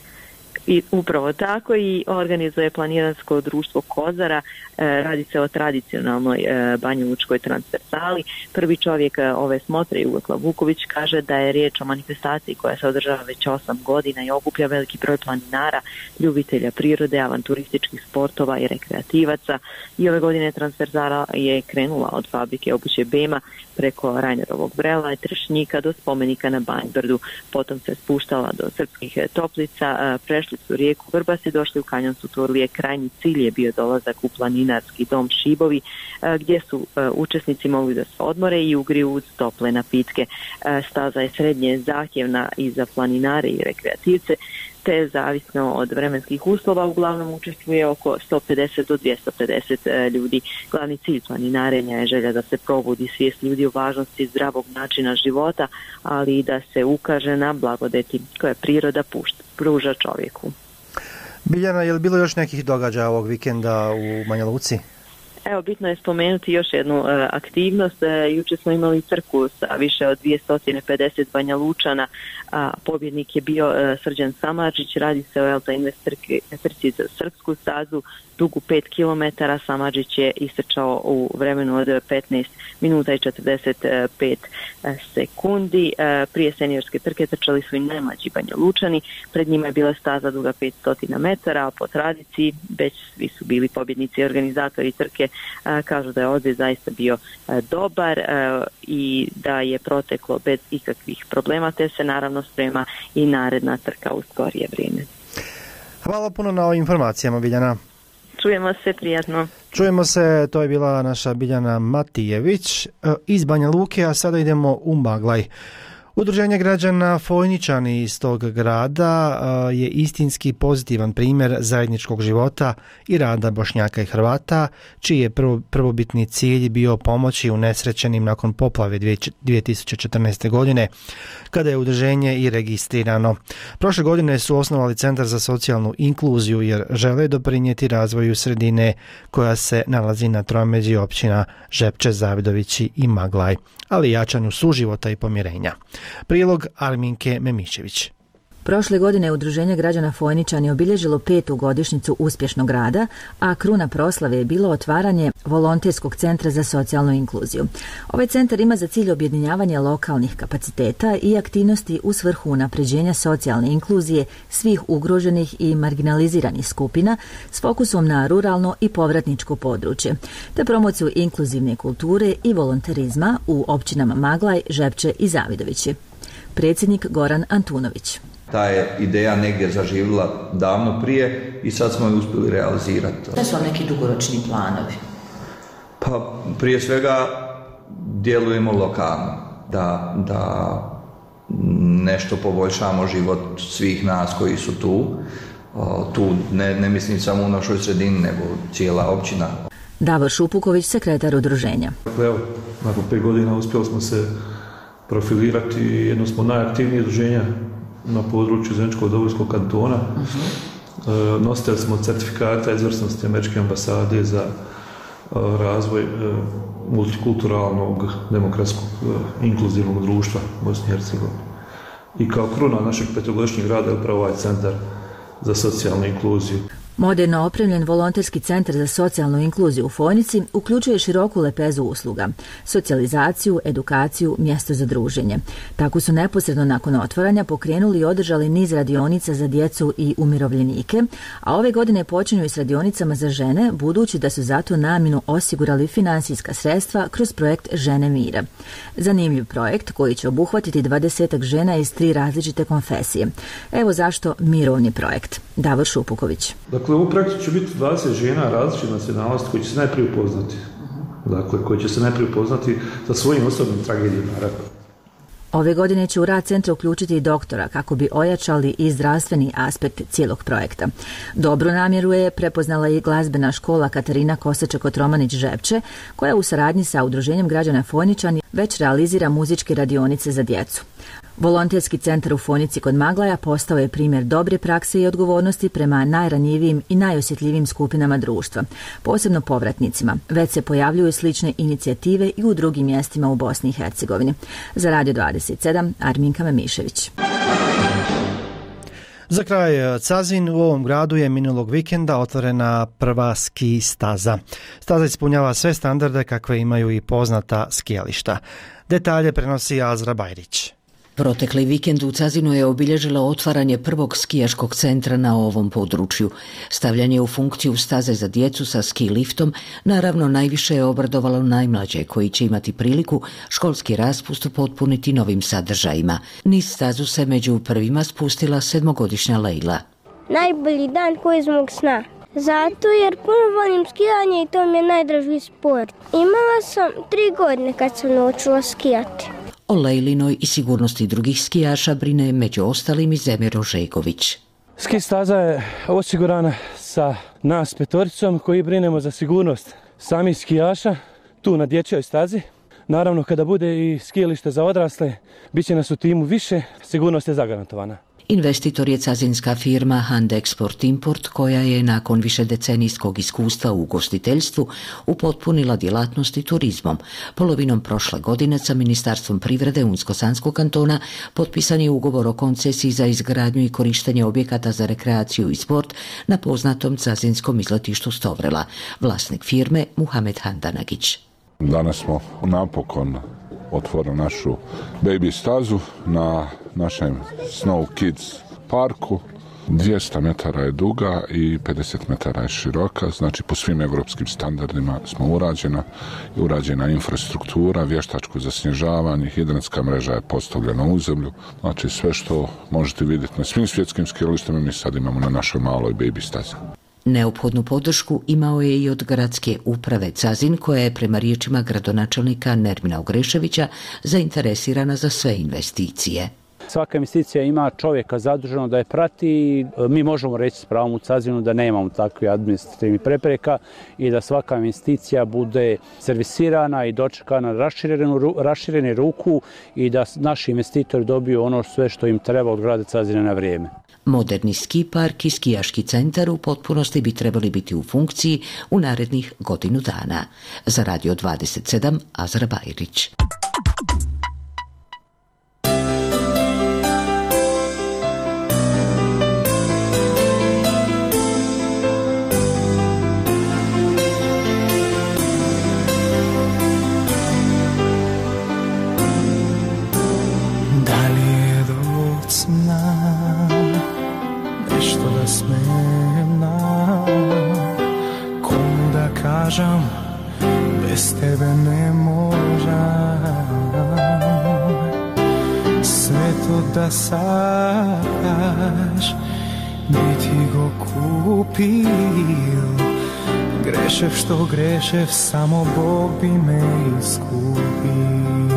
I upravo tako i organizuje planinarsko društvo Kozara. Radi se o tradicionalnoj banjalučkoj transversali. Prvi čovjek ove smotre, Jugoslav Vuković, kaže da je riječ o manifestaciji koja se održava već 8 godina i okuplja veliki broj planinara, ljubitelja prirode, avanturističkih sportova i rekreativaca. I ove godine transversala je krenula od fabrike obuće Bema preko Rajnerovog Brela i Trešnjika do spomenika na Banjbrdu. Potom se spuštala do Srpskih Toplica, prešli su rijeku Vrbas i došli u kanjon Suturlije. Krajnji cilj je bio dolazak u planinarski dom Šibovi, gdje su učesnici mogli da se odmore i ugriju uz tople napitke. Staza je srednje zahtjevna i za planinare i rekreativce, te zavisno od vremenskih uslova uglavnom učestvuje oko 150 do 250 ljudi. Glavni cilj planinarenja je želja da se probudi svijest ljudi o važnosti zdravog načina života, ali i da se ukaže na blagodeti koje priroda pruža čovjeku. Biljana, je li bilo još nekih događaja ovog vikenda u Banja Luci? Evo, bitno je spomenuti još jednu aktivnost. Jučer smo imali trku sa više od 250 Banja Lučana, a pobjednik je bio Srđan Samardžić. Radi se o Elta Invest trci za srpsku stazu, dugu 5 km. Samardžić je istrčao u vremenu od 15 minuta i 45 sekundi. Prije seniorske trke trčali su i najmlađi Banja Lučani. Pred njima je bila staza duga 500 metara, a po tradiciji već svi su bili pobjednici. Organizatori trke kažu da je odziv zaista bio dobar i da je proteklo bez ikakvih problema, te se naravno sprema i naredna trka u skorije vrijeme. Hvala puno na ovim informacijama, Biljana. Čujemo se, prijatno. Čujemo se, to je bila naša Biljana Matijević iz Banja Luke, a sada idemo u Maglaj. Udruženje građana Fojničani iz tog grada je istinski pozitivan primjer zajedničkog života i rada Bošnjaka i Hrvata, čiji je prvobitni cilj bio pomoći unesrećenim nakon poplave 2014. godine, kada je udruženje i registrirano. Prošle godine su osnovali Centar za socijalnu inkluziju jer žele doprinijeti razvoju sredine koja se nalazi na tromeđi općina Žepče, Zavidovići i Maglaj, ali i jačanju suživota i pomirenja. Prilog Arminke Memišević. Prošle godine Udruženje građana Fojničani obilježilo 5. godišnjicu uspješnog rada, a kruna proslave je bilo otvaranje volonterskog centra za socijalnu inkluziju. Ovaj centar ima za cilj objedinjavanje lokalnih kapaciteta i aktivnosti u svrhu unapređenja socijalne inkluzije svih ugroženih i marginaliziranih skupina s fokusom na ruralno i povratničko područje, te promociju inkluzivne kulture i volonterizma u općinama Maglaj, Žepče i Zavidovići. Predsjednik Goran Antunović. Ta je ideja negdje zaživjela davno prije i sad smo je uspjeli realizirati. Šta su neki dugoročni planovi? Pa prije svega djelujemo lokalno, da nešto poboljšamo život svih nas koji su tu. Tu ne mislim samo u našoj sredini, nego cijela općina. Davor Šupuković, sekretar udruženja. Evo, nakon 5 godina uspjeli smo se profilirati, jedno smo najaktivnije udruženja na području Zeničkog Dobojskog kantona. Nositelj smo certifikata izvrsnosti Američke ambasade za razvoj multikulturalnog, demokratskog, inkluzivnog društva Bosne i Hercegovine. I kao kruna našeg 5-godišnjeg rada je upravo ovaj centar za socijalnu inkluziju. Moderno opremljen volonterski centar za socijalnu inkluziju u Fojnici uključuje široku lepezu usluga, socijalizaciju, edukaciju, mjesto za druženje. Tako su neposredno nakon otvaranja pokrenuli i održali niz radionica za djecu i umirovljenike, a ove godine počinju i s radionicama za žene, budući da su zato namjenu osigurali financijska sredstva kroz projekt Žene mira. Zanimljiv projekt koji će obuhvatiti 20 žena iz 3 različite konfesije. Evo zašto mirovni projekt. Davor Šupuković. Dakle, u projektu će biti 20 žena različite nacionalnosti koji će se najprije upoznati. Dakle, koji će se najprije upoznati sa svojim osobnim tragedijama. Ove godine će u rad centra uključiti i doktora kako bi ojačali i zdravstveni aspekt cijelog projekta. Dobru namjeru je prepoznala i glazbena škola Katarina Kosaček-Kotromanić Žepče, koja u saradnji sa Udruženjem građana Fojničani već realizira muzičke radionice za djecu. Volonterski centar u Fojnici kod Maglaja postao je primjer dobre prakse i odgovornosti prema najranjivijim i najosjetljivijim skupinama društva, posebno povratnicima. Već se pojavljuju slične inicijative i u drugim mjestima u Bosni i Hercegovini. Za Radio 27, Arminka Memišević. Za kraj Cazin, u ovom gradu je minulog vikenda otvorena prva ski staza. Staza ispunjava sve standarde kakve imaju i poznata skijališta. Detalje prenosi Azra Bajrić. Protekli vikend u Cazinu je obilježilo otvaranje prvog skijaškog centra na ovom području. Stavljanje u funkciju staze za djecu sa ski liftom naravno najviše je obradovalo najmlađe koji će imati priliku školski raspust potpuniti novim sadržajima. Niz stazu se među prvima spustila 7-godišnja Lejla. Najbolji dan koji iz mog sna. Zato jer puno volim skijanje i to mi je najdraži sport. Imala sam 3 godine kad sam naučila skijati. O Lejlinoj i sigurnosti drugih skijaša brine među ostalim i Zemir Ožegović. Ski staza je osigurana sa nas 5 koji brinemo za sigurnost samih skijaša tu na dječjoj stazi. Naravno, kada bude i skijalište za odrasle, bit će nas u timu više, sigurnost je zagarantovana. Investitor je cazinska firma Hand Export Import, koja je nakon višedecenijskog iskustva u ugostiteljstvu upotpunila djelatnosti turizmom. Polovinom prošle godine sa Ministarstvom privrede Unsko-Sanskog kantona potpisan je ugovor o koncesiji za izgradnju i korištenje objekata za rekreaciju i sport na poznatom cazinskom izletištu Stovrela. Vlasnik firme Muhamed Handanagić. Danas smo napokon otvorili našu baby stazu na našem Snow Kids parku. 200 metara je duga i 50 metara je široka, znači po svim evropskim standardima smo urađena infrastruktura, vještačko zasnježavanje, hidranska mreža je postavljena u zemlju, znači sve što možete vidjeti na svim svjetskim skijalištima mi sad imamo na našoj maloj baby stazi. Neophodnu podršku imao je i od gradske uprave Cazin, koja je prema riječima gradonačelnika Nermina Ogreševića zainteresirana za sve investicije. Svaka investicija ima čovjeka zaduženo da je prati. Mi možemo reći s pravom u Cazinu da nemamo takve administrativnih prepreka i da svaka investicija bude servisirana i dočekana raširene ruku i da naši investitori dobiju ono sve što im treba od grada Cazina na vrijeme. Moderni ski park i skijaški centar u potpunosti bi trebali biti u funkciji u narednih godinu dana. Za Radio 27, Azra Bajrić. Umjesto da sakaš, bi ti go kupio. Grešev što grešev, samo Bog bi me iskupio.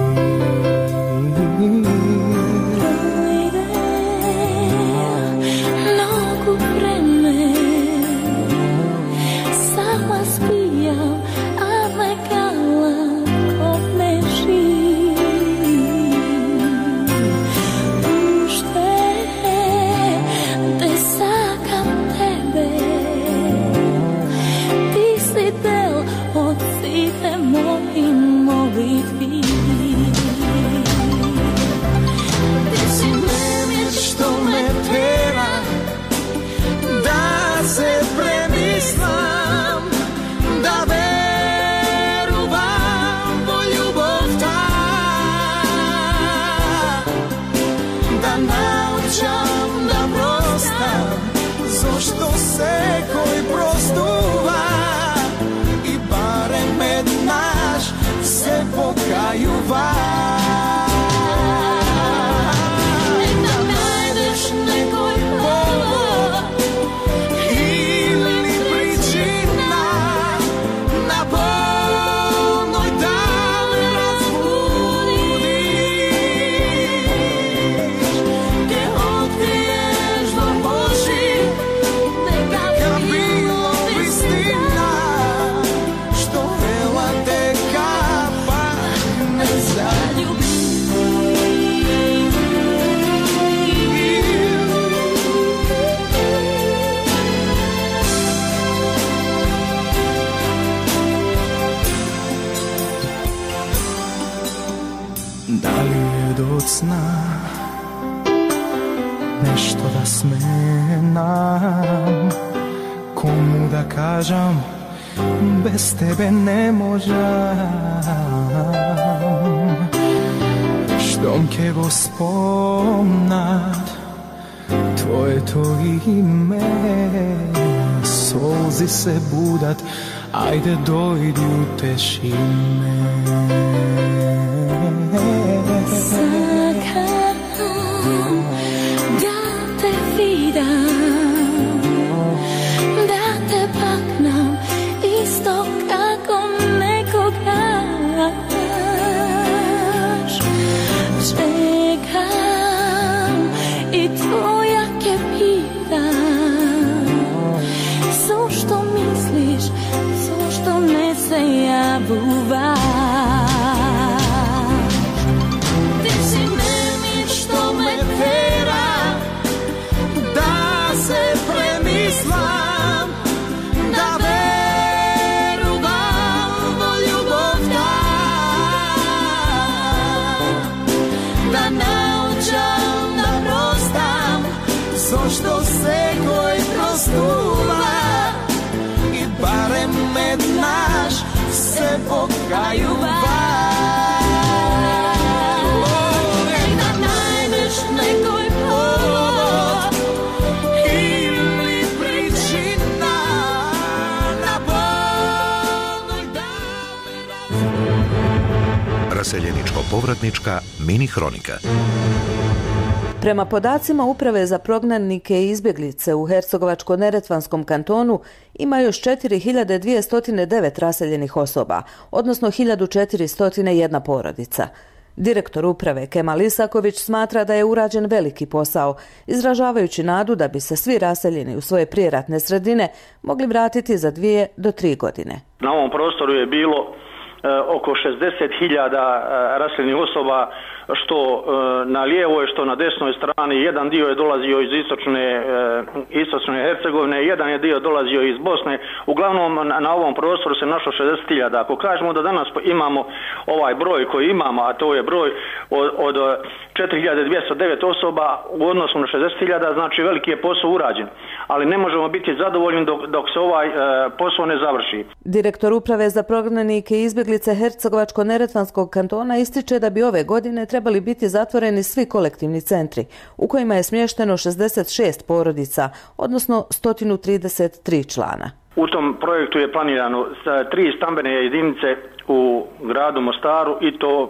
Nogu vreme, sama spijam, a me gala ko me živ. Pušte, te sakam tebe, ti si del od site mojih molitvi. Ti si meni što me tera da se premislam, da veruvam u ljubav ta, da naučam da prostam, zašto se koji prostuva i barem med naš se pokajuva. Da najdeš nekoj povod ili pričina na bolnoj da me razbudiš, te otkriješ do Boži, neka bilo istina, što vela te kapak ne zaljubi. Da li je do sna nešto da smenam, komu da kažem bez tebe ne možem, štom ke go spomnat tvoje to ime, solzi se budat, ajde dojdi uteši me. Sakam da te vidam, da te paknam isto kako nekogaš. Čekam i tvoja ke pitam, zašto misliš, zašto ne se javuvaš. Što se koji prostuva i barem med naš se pokajuva. Da najdeš nekoj povod ili pričina na bolnoj da me Raseljeničko-povratnička mini hronika. Prema podacima Uprave za prognanike i izbjeglice u Hercegovačko-neretvanskom kantonu ima još 4209 raseljenih osoba, odnosno 1401 porodica. Direktor uprave Kemal Isaković smatra da je urađen veliki posao, izražavajući nadu da bi se svi raseljeni u svoje prijeratne sredine mogli vratiti za 2 do 3 godine. Na ovom prostoru je bilo oko 60.000 raseljenih osoba, što na lijevoj, što na desnoj strani. Jedan dio je dolazio iz istočne Hercegovine, jedan je dio dolazio iz Bosne. Uglavnom na ovom prostoru se našlo 60.000. Ako kažemo da danas imamo ovaj broj koji imamo, a to je broj od 4.209 osoba u odnosu na 60.000, znači veliki je posao urađen. Ali ne možemo biti zadovoljni dok se ovaj posao ne završi. Direktor Uprave za prognanike i izbjeglice Hercegovačko-neretvanskog kantona ističe da bi ove godine trebali biti zatvoreni svi kolektivni centri, u kojima je smješteno 66 porodica, odnosno 133 člana. U tom projektu je planirano 3 stambene jedinice u gradu Mostaru i to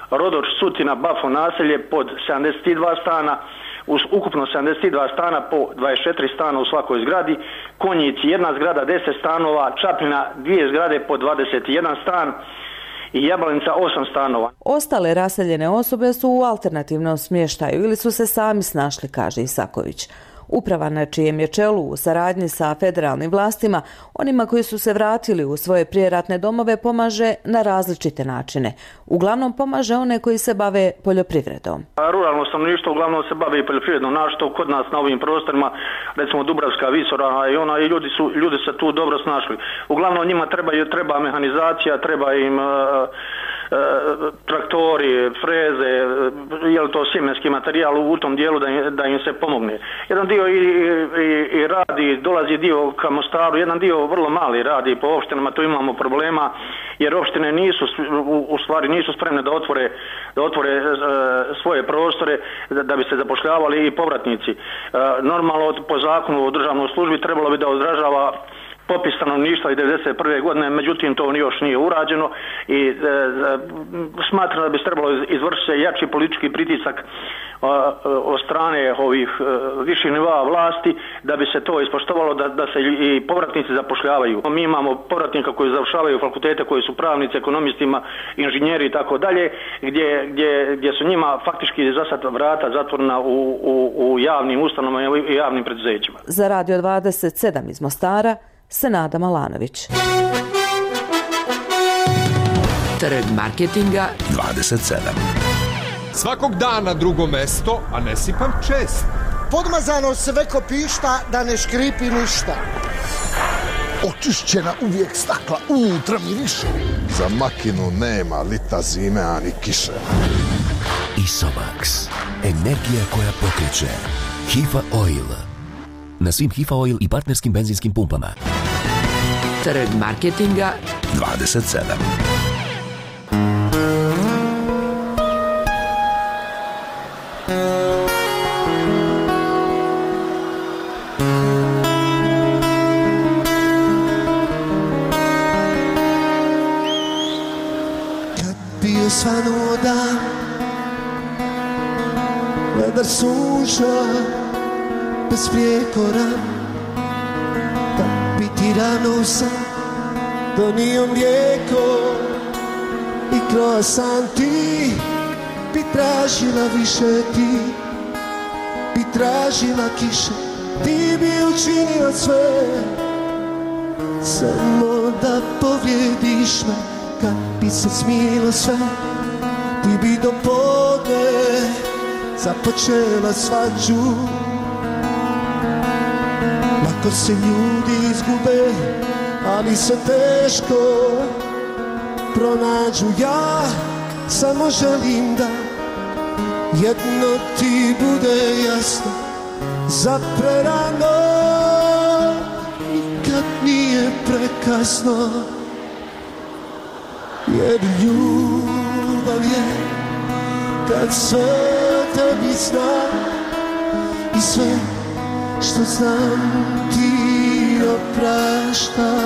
Rodoč, Sutina, Bafo naselje pod 72 stana, ukupno 72 stana po 24 stana u svakoj zgradi, Konjici jedna zgrada 10 stanova, Čapljina 2 zgrade po 21 stan i Jablanica 8 stanova. Ostale raseljene osobe su u alternativnom smještaju ili su se sami snašli, kaže Isaković. Uprava na čijem je čelu u saradnji sa federalnim vlastima, onima koji su se vratili u svoje prijeratne domove pomaže na različite načine. Uglavnom pomaže one koji se bave poljoprivredom. Ruralno stanovništvo uglavnom se bavi poljoprivredom, našto kod nas na ovim prostorima, recimo Dubravska Visora i ljudi se tu dobro snašli. Uglavnom njima treba mehanizacija, treba im traktori, freze, je li to sjemenski materijal u tom dijelu da im se pomogne. Jedan dio i radi, dolazi dio ka Mostaru, jedan dio vrlo mali radi po opštinama, tu imamo problema jer opštine nisu spremne da otvore svoje prostore da bi se zapošljavali i povratnici. Normalno po zakonu o državnoj službi trebalo bi da odražava popis stanovništva i 1991. godine, međutim to još nije urađeno i smatram da bi se trebalo izvršiti jači politički pritisak od strane ovih viših nivoa vlasti da bi se to ispoštovalo da se i povratnici zapošljavaju. Mi imamo povratnika koji završavaju fakultete, koji su pravnici, ekonomistima, inženjeri i tako dalje, gdje su njima faktički za sad vrata zatvorena u javnim ustanovama i javnim preduzećima. Za Radio 27 iz Mostara, Senada Malanović. Trg marketinga 27. Svakog dana drugo mesto, a ne sipam čest. Podmazano sve ko pišta, da ne škripi ništa. Očišćena uvijek stakla, unutra miriše. Za makinu nema lita zime, ani kiše. Isomax. Energija koja pokreće. Hifa Oil. Na svim Hifa Oil i partnerskim benzinskim pumpama. Trg marketinga 27. Kad bio svanuo dan, vedar suša bez prijekora, da bi ti rano sam donio mlijeko i kroasan, ti bi tražila više, ti bi tražila kiše, ti bi učinila sve samo da povrijediš me. Kad bi se smilo sve, ti bi do podne započela svađu. Lako se ljudi izgube, ali se teško pronađu. Ja samo želim da jedno ti bude jasno, za prerano nikad nije prekasno. Jer ljubav je kad sve tebi zna i sve što znam ti oprašta.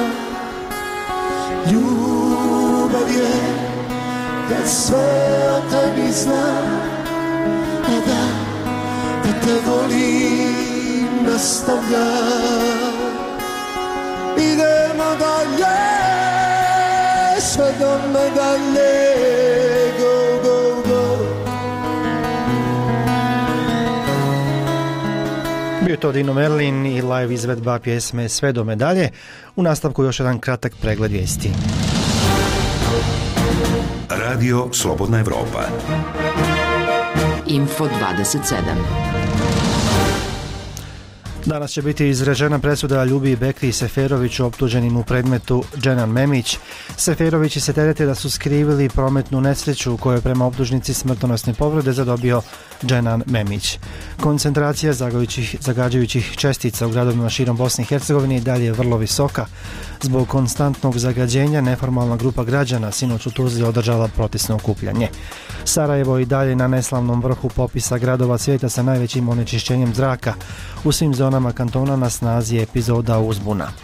Ljubav je kad sve o tebi znam, da te volim nastavlja. Idemo dalje, sve do medalje, go, go, go. Bio to Dino Merlin i live izvedba pjesme Sve do medalje. U nastavku još jedan kratak pregled vijesti. Radio Slobodna Evropa. Info 27. Danas će biti izrečena presuda Ljubi Bekri Seferoviću optuženim u predmetu Dženan Memić. Seferovići se terete da su skrivili prometnu nesreću u kojoj je prema optužnici smrtonosne povrede zadobio Dženan Memić. Koncentracija zagađujućih čestica u gradovima širom Bosne i Hercegovine i dalje je vrlo visoka. Zbog konstantnog zagađenja neformalna grupa građana sinoć u Tuzli održala protestno okupljanje. Sarajevo i dalje na neslavnom vrhu popisa gradova svijeta sa najvećim onečišćenjem zraka. U svim zonama kantona na snazi je epizoda uzbuna.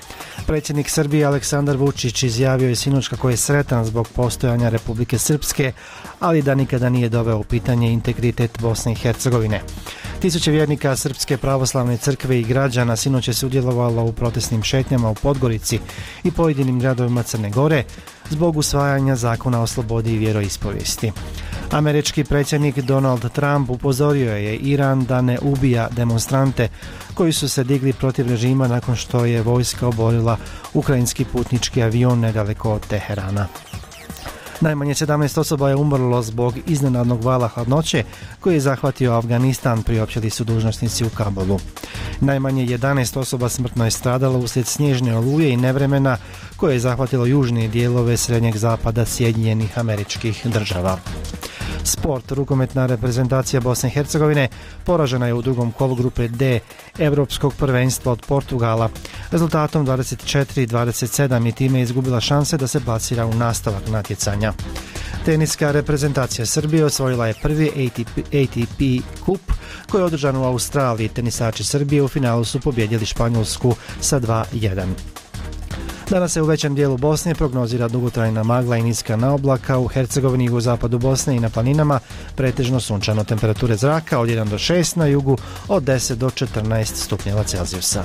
Predsjednik Srbije Aleksandar Vučić izjavio je sinoć kako je sretan zbog postojanja Republike Srpske, ali da nikada nije doveo u pitanje integritet Bosne i Hercegovine. Tisuće vjernika Srpske pravoslavne crkve i građana sinoć je sudjelovalo u protestnim šetnjama u Podgorici i pojedinim gradovima Crne Gore zbog usvajanja zakona o slobodi i vjeroispovijesti. Američki predsjednik Donald Trump upozorio je Iran da ne ubija demonstrante koji su se digli protiv režima nakon što je vojska oborila ukrajinski putnički avion nedaleko od Teherana. Najmanje 17 osoba je umrlo zbog iznenadnog vala hladnoće koji je zahvatio Afganistan, priopćili su dužnosnici u Kabulu. Najmanje 11 osoba smrtno je stradalo uslijed snježne oluje i nevremena koje je zahvatilo južne dijelove srednjeg zapada Sjedinjenih Američkih Država. Sport, rukometna reprezentacija Bosne i Hercegovine poražena je u drugom kolu grupe D Evropskog prvenstva od Portugala rezultatom 24-27 i time je izgubila šanse da se plasira u nastavak natjecanja. Teniska reprezentacija Srbije osvojila je prvi ATP kup koji je održan u Australiji. Tenisači Srbije u finalu su pobjedili Španjolsku sa 2-1. Danas se u većem dijelu Bosne prognozira dugotrajna magla i niska naoblaka, u Hercegovini i jugozapadu Bosne i na planinama pretežno sunčano, temperature zraka od 1 do 6, na jugu od 10 do 14 stupnjeva Celzijusa.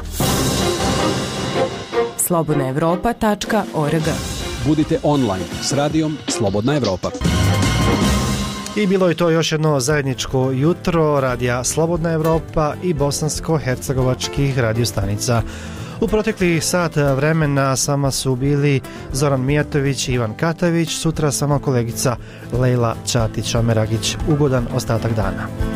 slobodnaevropa.org. Budite online s radijom Slobodna Evropa. I bilo je to još jedno zajedničko jutro radija Slobodna Evropa i bosansko-hercegovačkih radiostanica. U proteklih sat vremena sama su bili Zoran Mijatović i Ivan Katavić, sutra sama kolegica Lejla Ćatić-Ameragić. Ugodan ostatak dana.